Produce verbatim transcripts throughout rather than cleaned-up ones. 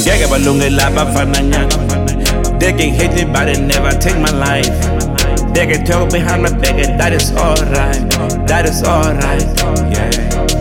Ngeke balungela abafana nyanga. They can hate me but they never take my life. They can talk behind my back and that is alright. That is alright, yeah.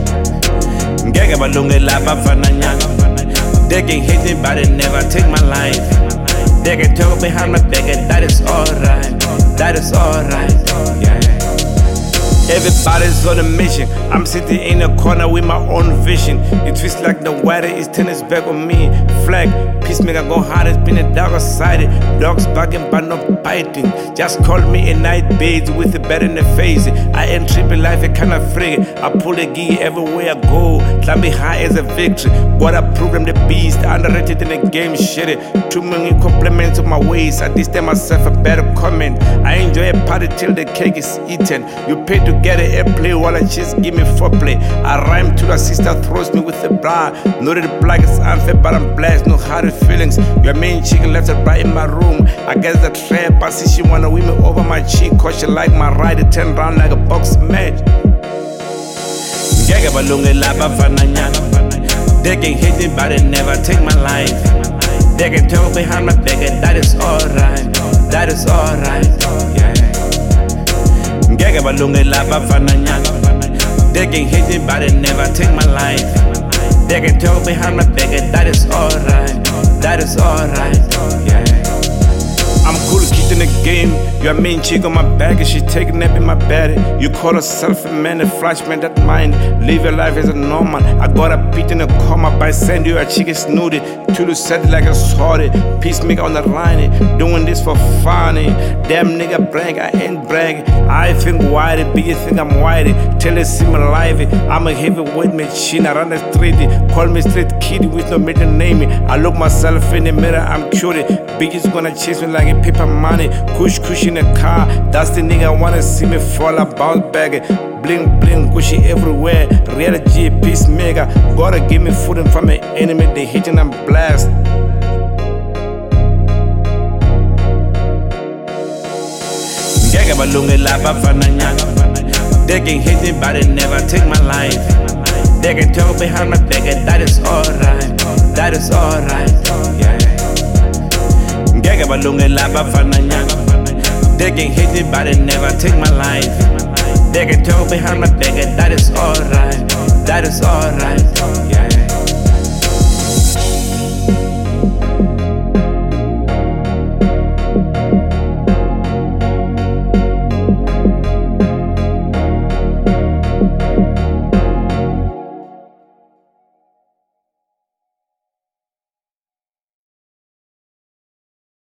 Ngeke balungela abafana nyanga. They can hate me but they never take my life. They can talk behind my back and that is alright. That is alright, yeah. Everybody's on a mission. I'm sitting in a corner with my own vision. It feels like the weather is turning its back on me. Flag, peacemaker go hard, it's been a darker side. Dogs barking but not biting. Just call me a night bathe with a bat in the face. I ain't tripping life, a kind of freak. I pull a gear everywhere I go. Climbing high as a victory. Gotta program the beast, underrated in the game, shit. Too many compliments of my ways. I distant myself a better comment. I enjoy a party till the cake is eaten. You pay to get an airplay while I just give me foreplay. I rhyme till a sister throws me with a bra. Know that the black is unfair, but I'm blessed. No hard feelings. Your main chicken left her right in my room. I guess the trap, I see she wanna win me over my cheek. Cause she like my ride, it turn round like a boxing match. Ngeke balungela abafana nyanga. They can hate me but they never take my life. They can talk behind my back and that is alright. That is alright, yeah. Ngeke balungela abafana nyanga. They can hate me but they never take my life. They can talk behind my back and that is alright. That is alright, yeah. I'm cool kid in the game. Your main chick on my back and she take a nap in my bed. You call herself a man, a flash man, that mind. Live your life as a normal. I got a beat in a coma by send you a chicken snooty. Tulu said like a sorry. Peacemaker on the line. Doing this for funny. Damn nigga brag, I ain't bragging. I think whitey, biggie think I'm whitey. Tell it see me live. I'm a heavyweight machine. I run the street. Call me street kid with no middle name. I look myself in the mirror, I'm cutie. Biggie's gonna chase me like a paper money. Kush kush in the car. That's the nigga wanna see me fall about bag. Bling bling, Gucci everywhere. Real G, peacemaker. Gotta give me food and from my enemy. They hitting and blast. Ngeke balungela abafana nyanga. They can hate me but they never take my life. They can talk behind my back and that is alright. That is alright, yeah. Ngeke balungela abafana nyanga. They can hate me but they never take my life. They can talk behind my back and that is alright. That is alright, yeah.